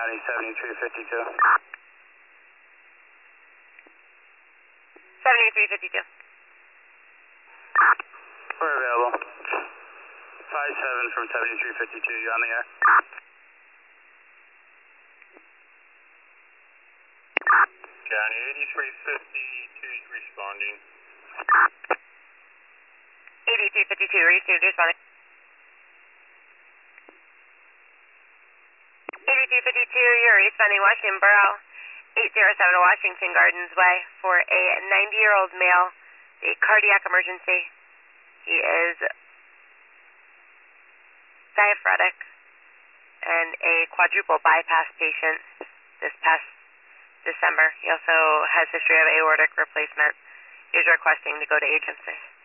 County 7352. 7352. We're available. 57 from 7352, you're on the air. County 8352 is responding. 8352, received, responding. 8352, you're responding Washington Borough, 807 Washington Gardens Way for a 90-year-old male, a cardiac emergency. He is diaphoretic and a quadruple bypass patient this past December. He also has history of aortic replacement. He is requesting to go to agency.